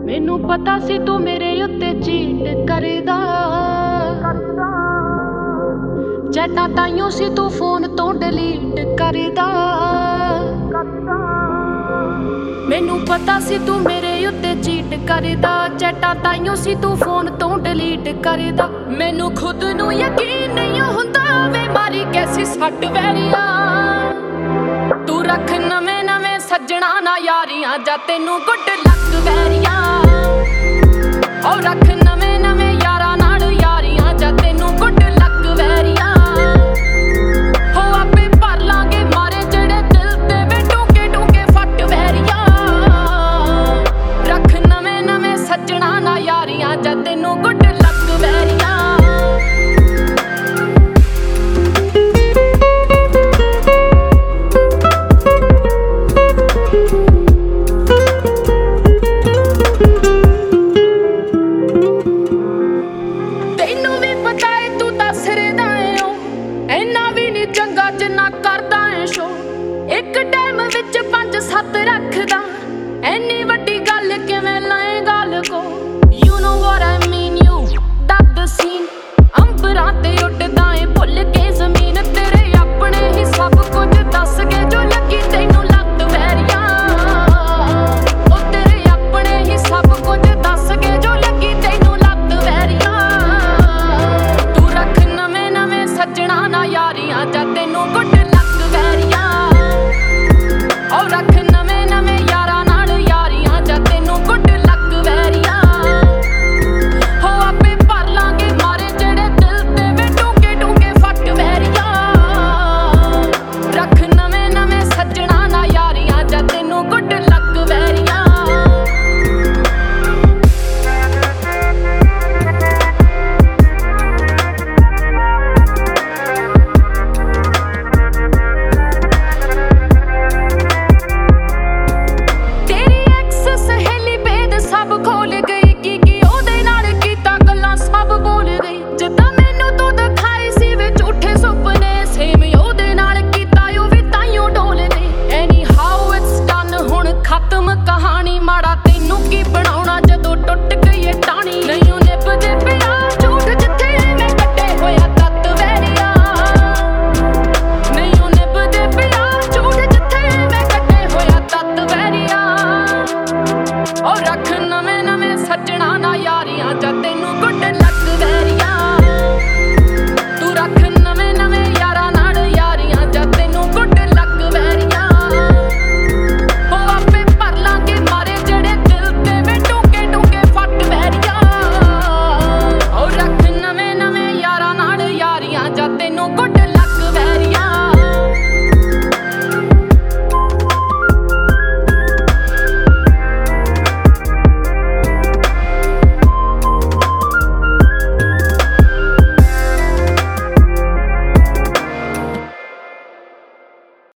ਮੈਨੂੰ ਪਤਾ ਸੀ ਤੂੰ ਮੇਰੇ ਉੱਤੇ ਚੀਟ ਕਰਦਾ, ਚੈਟਾਂ ਤਾਈਓ ਸੀ ਤੂੰ ਫੋਨ ਤੋਂ ਡਿਲੀਟ ਕਰਦਾ। ਮੈਨੂੰ ਪਤਾ ਸੀ ਤੂੰ ਮੇਰੇ ਉੱਤੇ ਚੀਟ ਕਰਦਾ, ਚੈਟਾਂ ਤਾਈਓ ਸੀ ਤੂੰ ਫੋਨ ਤੋਂ ਡਿਲੀਟ ਕਰਦਾ। ਮੈਨੂੰ ਖੁਦ ਨੂੰ ਯਕੀਨ ਨਹੀਂ ਹੁੰਦਾ ਵੇ ਮਾਰੀ ਕੈਸੀ ਸੱਟ ਵੈਰੀਆ। ਤੂੰ ਰੱਖ ਨਵੇਂ ਨਵੇਂ ਸੱਜਣਾ ਨਾ ਯਾਰੀਆਂ, ਜਾਂ ਤੈਨੂੰ ਗੁੱਡ ਲੱਕ ਵੈਰੀਆ। ਉਹ ਰੱਖ ਨਵੇਂ ਨਵੇਂ ਯਾਰਾਂ ਨਾਲ ਯਾਰੀਆਂ, ਜਾਂ ਤੈਨੂੰ ਗੁੱਡ ਲੱਕ ਵੈਰੀਆ। ਹੋ ਆਪੇ ਭਰ ਲਾਂਗੇ ਮਾਰੇ ਜਿਹੜੇ ਦਿਲ ਤੇ ਵੇ ਡੂੰਘੇ ਡੂੰਘੇ ਫੱਟ ਵੈਰੀਆ। ਰੱਖ ਨਵੇਂ ਨਵੇਂ ਸੱਜਣਾ ਨਾ ਯਾਰੀਆਂ, ਜਾਂ ਤੈਨੂੰ ਗੁੱਡ ਲੱਕ ਵੈਰੀਆ। ਤੈਨੂੰ ਵੀ ਪਤਾ ਏ ਤੂੰ ਤਾਂ ਸਿਰਦਾ ਏ ਓ, ਇੰਨਾ ਵੀ ਨੀ ਚੰਗਾ ਜਿੰਨਾ ਕਰਦਾ ਏ ਸ਼ੋ। ਇੱਕ ਟਾਈਮ ਵਿੱਚ 5-7 ਰੱਖਦਾ, ਐਨੀ ਵੱਡੀ